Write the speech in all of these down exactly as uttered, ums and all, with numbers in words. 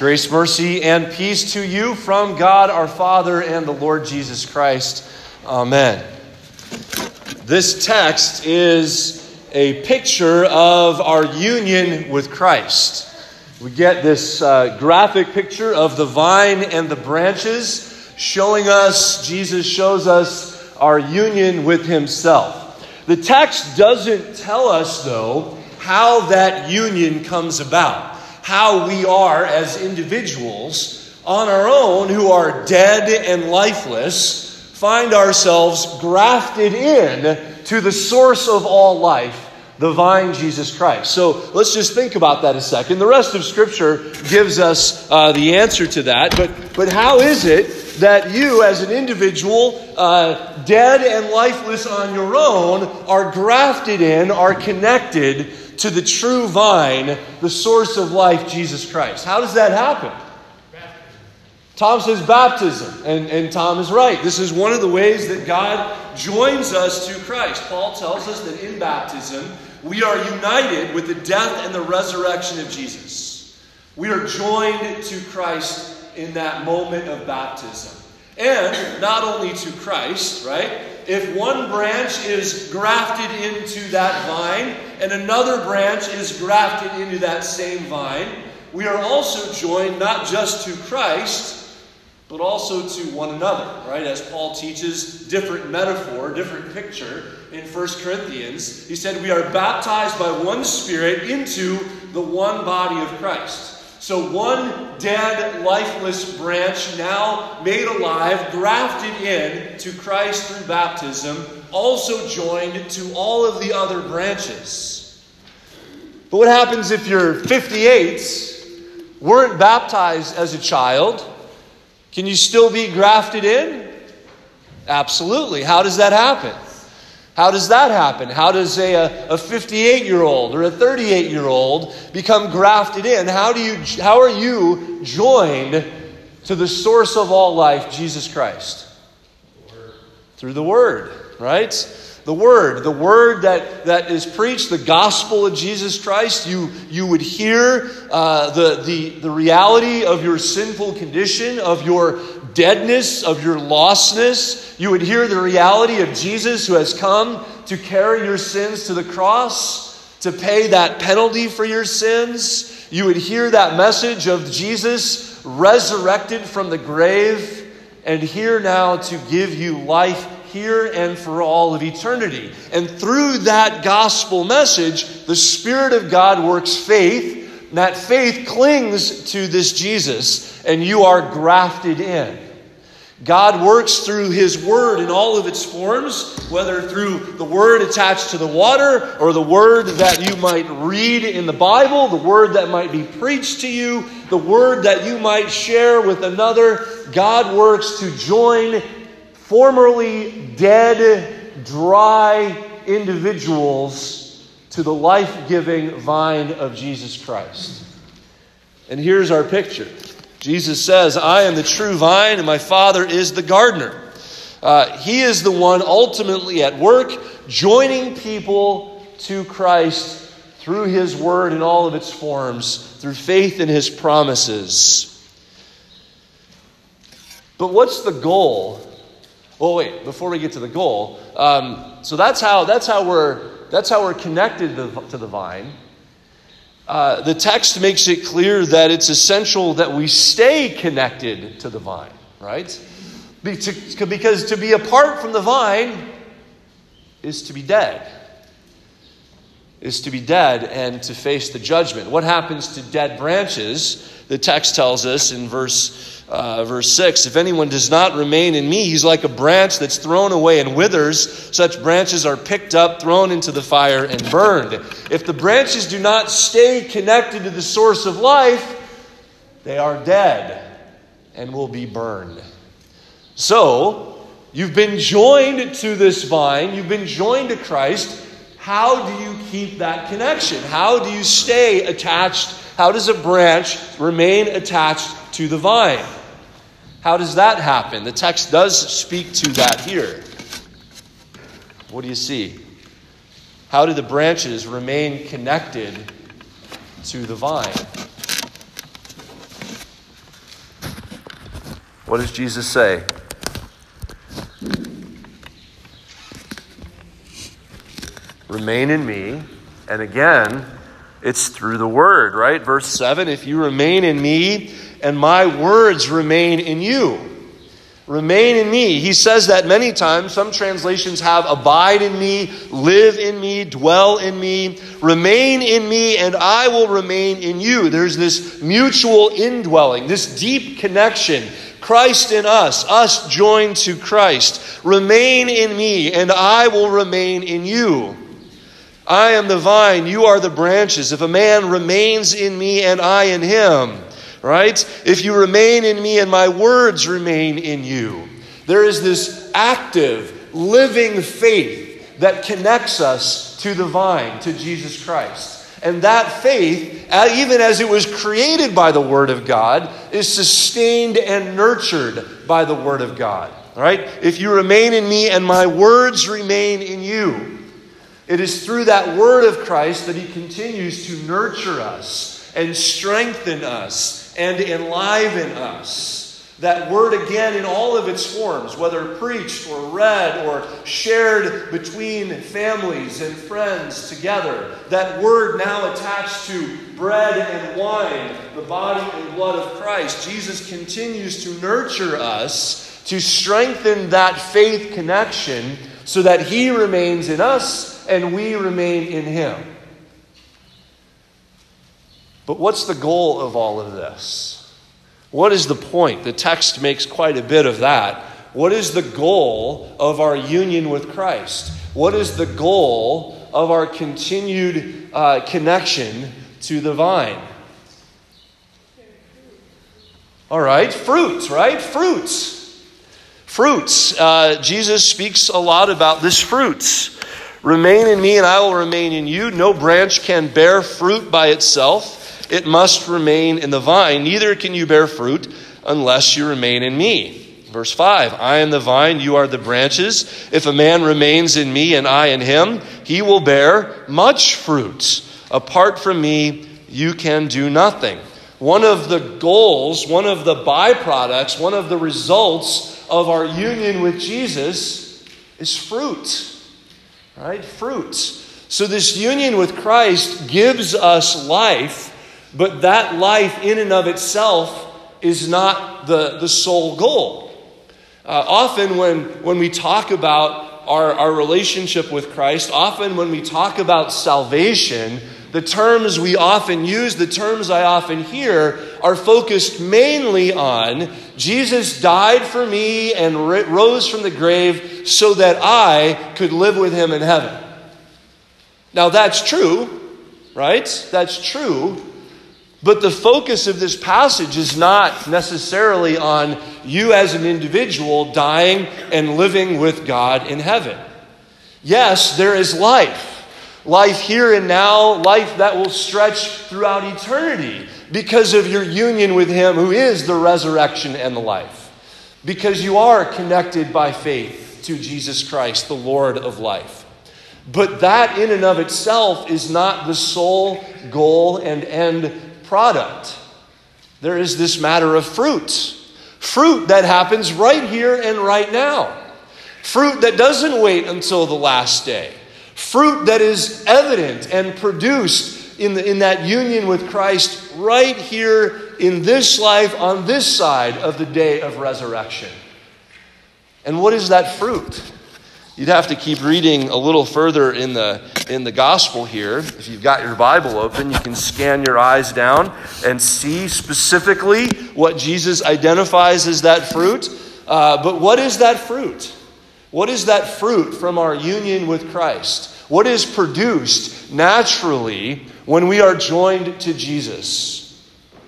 Grace, mercy, and peace to you from God our Father and the Lord Jesus Christ. Amen. This text is a picture of our union with Christ. We get this uh, graphic picture of the vine and the branches showing us, Jesus shows us our union with himself. The text doesn't tell us, though, how that union comes about. How we are as individuals on our own who are dead and lifeless find ourselves grafted in to the source of all life, the vine, Jesus Christ. So let's just think about that a second. The rest of Scripture gives us uh, the answer to that. But, but how is it that you as an individual, uh, dead and lifeless on your own, are grafted in, are connected to the true vine, the source of life, Jesus Christ? How does that happen? Baptism. Tom says baptism, and, and Tom is right. This is one of the ways that God joins us to Christ. Paul tells us that in baptism, we are united with the death and the resurrection of Jesus. We are joined to Christ in that moment of baptism. And not only to Christ, right? If one branch is grafted into that vine and another branch is grafted into that same vine, we are also joined not just to Christ, but also to one another, right? As Paul teaches, different metaphor, different picture in First Corinthians. He said we are baptized by one Spirit into the one body of Christ. So one dead, lifeless branch now made alive, grafted in to Christ through baptism, also joined to all of the other branches. But what happens if you're fifty-eight, weren't baptized as a child? Can you still be grafted in? Absolutely. How does that happen? How does that happen? How does a, a fifty-eight-year-old or a thirty-eight-year-old become grafted in? How do you? How are you joined to the source of all life, Jesus Christ? The Word. Through the Word, right? The Word. The Word that, that is preached, the gospel of Jesus Christ. You, you would hear uh, the, the, the reality of your sinful condition, of your deadness, of your lostness. You would hear the reality of Jesus who has come to carry your sins to the cross, to pay that penalty for your sins. You would hear that message of Jesus resurrected from the grave and here now to give you life here and for all of eternity. And through that gospel message, the Spirit of God works faith. And that faith clings to this Jesus, and you are grafted in. God works through His Word in all of its forms, whether through the Word attached to the water, or the Word that you might read in the Bible, the Word that might be preached to you, the Word that you might share with another. God works to join formerly dead, dry individuals to the life-giving vine of Jesus Christ. And here's our picture. Jesus says, I am the true vine and my Father is the gardener. Uh, he is the one ultimately at work, joining people to Christ through His Word in all of its forms, through faith in His promises. But what's the goal? Oh wait, before we get to the goal, um, so that's how that's how we're that's how we're connected to the, to the vine. Uh, the text makes it clear that it's essential that we stay connected to the vine, right? Be, to, because to be apart from the vine is to be dead. Is to be dead and to face the judgment. What happens to dead branches? The text tells us in verse uh, verse six, if anyone does not remain in me, he's like a branch that's thrown away and withers. Such branches are picked up, thrown into the fire, and burned. If the branches do not stay connected to the source of life, they are dead and will be burned. So, you've been joined to this vine, you've been joined to Christ. How do you keep that connection? How do you stay attached? How does a branch remain attached to the vine? How does that happen? The text does speak to that here. What do you see? How do the branches remain connected to the vine? What does Jesus say? Remain in me. And again, it's through the word, right? Verse seven, if you remain in me and my words remain in you. Remain in me. He says that many times. Some translations have abide in me, live in me, dwell in me, remain in me, and I will remain in you. There's this mutual indwelling, this deep connection. Christ in us, us joined to Christ. Remain in me, and I will remain in you. I am the vine, you are the branches. If a man remains in me and I in him, right? If you remain in me and my words remain in you. There is this active, living faith that connects us to the vine, to Jesus Christ. And that faith, even as it was created by the Word of God, is sustained and nurtured by the Word of God. All right? If you remain in me and my words remain in you, it is through that Word of Christ that He continues to nurture us and strengthen us and enliven us. That Word again in all of its forms, whether preached or read or shared between families and friends together. That Word now attached to bread and wine, the body and blood of Christ. Jesus continues to nurture us to strengthen that faith connection so that He remains in us and we remain in Him. But what's the goal of all of this? What is the point? The text makes quite a bit of that. What is the goal of our union with Christ? What is the goal of our continued uh, connection to the vine? All right, fruits, right? Fruits. Fruits. Uh, Jesus speaks a lot about this fruits. Remain in me and I will remain in you. No branch can bear fruit by itself. It must remain in the vine. Neither can you bear fruit unless you remain in me. Verse five, I am the vine, you are the branches. If a man remains in me and I in him, he will bear much fruit. Apart from me, you can do nothing. One of the goals, one of the byproducts, one of the results of our union with Jesus is fruit. Right? Fruit. So this union with Christ gives us life. But that life in and of itself is not the, the sole goal. Uh, often when, when we talk about our, our relationship with Christ, often when we talk about salvation, the terms we often use, the terms I often hear, are focused mainly on Jesus died for me and rose from the grave so that I could live with Him in heaven. Now that's true, right? That's true. But the focus of this passage is not necessarily on you as an individual dying and living with God in heaven. Yes, there is life. Life here and now, life that will stretch throughout eternity because of your union with Him who is the resurrection and the life. Because you are connected by faith to Jesus Christ, the Lord of life. But that in and of itself is not the sole goal and end product. There is this matter of fruit. Fruit that happens right here and right now. Fruit that doesn't wait until the last day. Fruit that is evident and produced in, the, in that union with Christ right here in this life on this side of the day of resurrection. And what is that fruit? You'd have to keep reading a little further in the in the gospel here. If you've got your Bible open, you can scan your eyes down and see specifically what Jesus identifies as that fruit. Uh, but what is that fruit? What is that fruit from our union with Christ? What is produced naturally when we are joined to Jesus?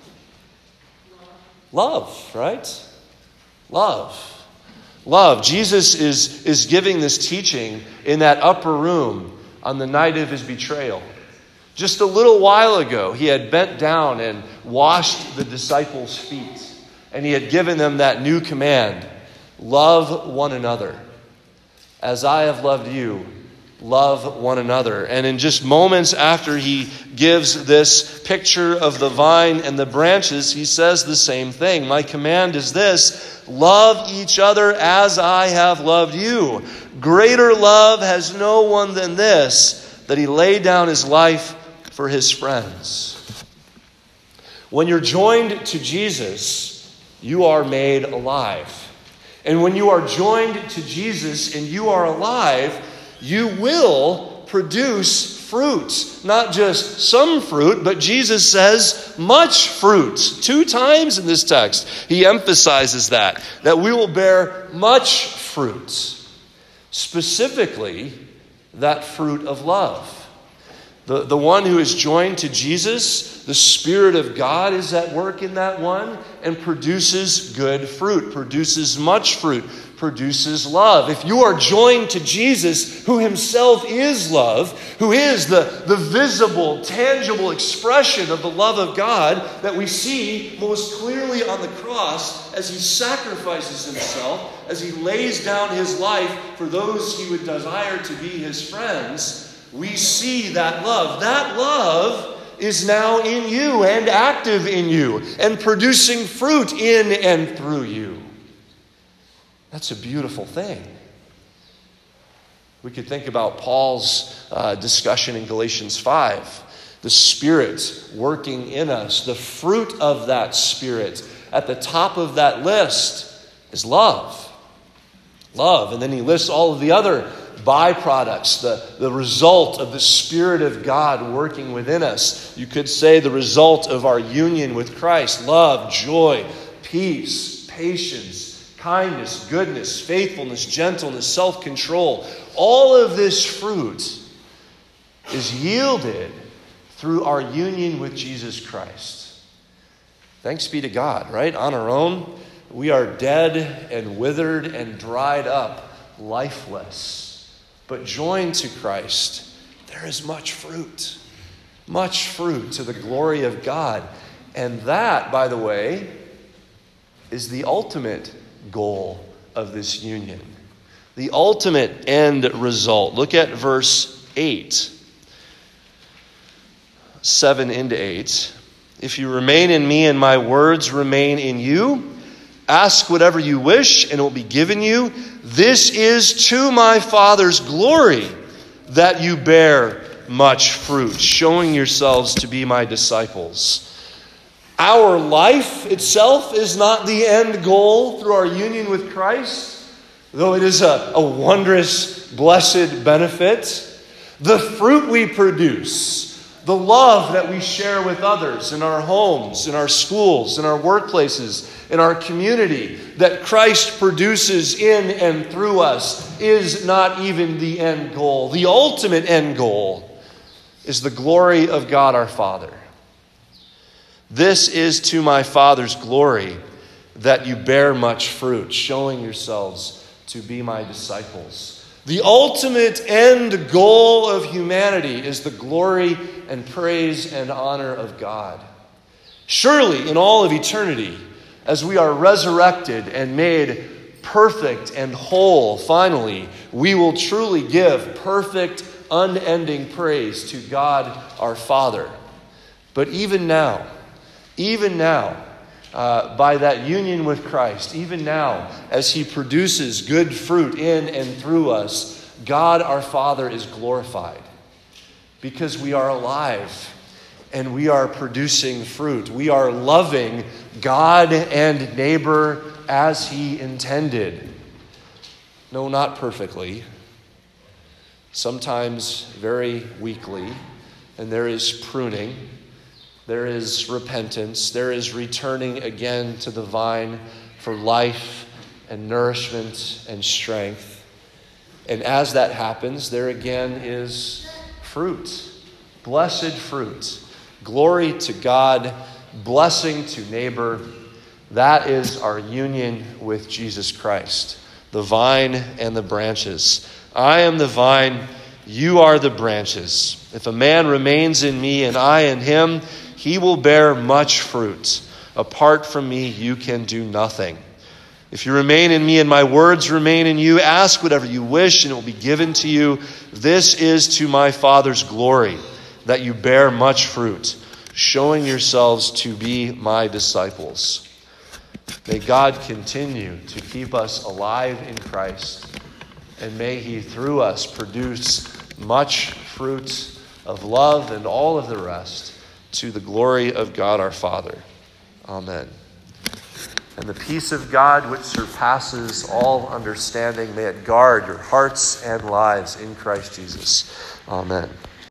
Love, right? Love. Love. Jesus is, is giving this teaching in that upper room on the night of His betrayal. Just a little while ago, He had bent down and washed the disciples' feet. And He had given them that new command. Love one another. As I have loved you, love one another. And in just moments after he gives this picture of the vine and the branches, he says the same thing. My command is this: love each other as I have loved you. Greater love has no one than this, that he laid down his life for his friends. When you're joined to Jesus, you are made alive. And when you are joined to Jesus and you are alive, you will produce fruit. Not just some fruit, but Jesus says much fruit. Two times in this text, he emphasizes that, that we will bear much fruit. Specifically, that fruit of love. The, the one who is joined to Jesus, the Spirit of God is at work in that one and produces good fruit, produces much fruit, produces love. If you are joined to Jesus, who himself is love, who is the, the visible, tangible expression of the love of God that we see most clearly on the cross as he sacrifices himself, as he lays down his life for those he would desire to be his friends, we see that love. That love is now in you and active in you and producing fruit in and through you. That's a beautiful thing. We could think about Paul's uh, discussion in Galatians five. The Spirit working in us. The fruit of that Spirit at the top of that list is love. Love. And then he lists all of the other byproducts, the, the result of the Spirit of God working within us. You could say the result of our union with Christ. Love, joy, peace, patience, kindness, goodness, faithfulness, gentleness, self-control. All of this fruit is yielded through our union with Jesus Christ. Thanks be to God, right? On our own, we are dead and withered and dried up, lifeless. But joined to Christ, there is much fruit. Much fruit to the glory of God. And that, by the way, is the ultimate goal of this union. The ultimate end result. Look at verse eight. seven into eight. If you remain in me and my words remain in you, ask whatever you wish and it will be given you. This is to my Father's glory that you bear much fruit, showing yourselves to be my disciples. Our life itself is not the end goal through our union with Christ, though it is a, a wondrous, blessed benefit. The fruit we produce, the love that we share with others in our homes, in our schools, in our workplaces, in our community, that Christ produces in and through us, is not even the end goal. The ultimate end goal is the glory of God our Father. This is to my Father's glory, that you bear much fruit, showing yourselves to be my disciples. The ultimate end goal of humanity is the glory and praise and honor of God. Surely, in all of eternity, as we are resurrected and made perfect and whole, finally, we will truly give perfect, unending praise to God our Father. But even now, even now, uh, by that union with Christ, even now, as he produces good fruit in and through us, God our Father is glorified because we are alive and we are producing fruit. We are loving God and neighbor as he intended. No, not perfectly. Sometimes very weakly. And there is pruning. There is repentance. There is returning again to the vine for life and nourishment and strength. And as that happens, there again is fruit. Blessed fruit. Glory to God, blessing to neighbor. That is our union with Jesus Christ, the vine and the branches. I am the vine, you are the branches. If a man remains in me and I in him, he will bear much fruit. Apart from me, you can do nothing. If you remain in me and my words remain in you, ask whatever you wish and it will be given to you. This is to my Father's glory, that you bear much fruit, showing yourselves to be my disciples. May God continue to keep us alive in Christ, and may he through us produce much fruit of love and all of the rest to the glory of God our Father. Amen. And the peace of God, which surpasses all understanding, may it guard your hearts and lives in Christ Jesus. Amen.